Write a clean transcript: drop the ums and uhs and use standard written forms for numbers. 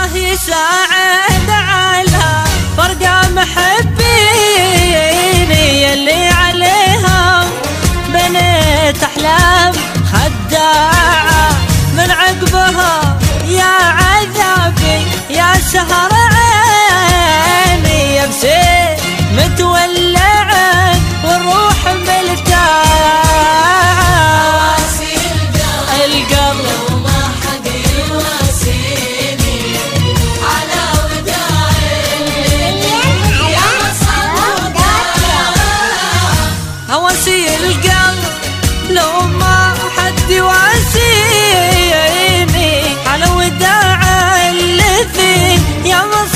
الله يساعد على فرقة محبيني اللي عليها بنيت أحلام خداعة من عقبها يا عذابي يا سهر عيني يا بسيط متولعة والروح ملتاعة القلب وما حد يواسيني على وداعي يا مصاب هواسي القلب لو ما حد يواسيني على وداع اللي فيه يا مصاب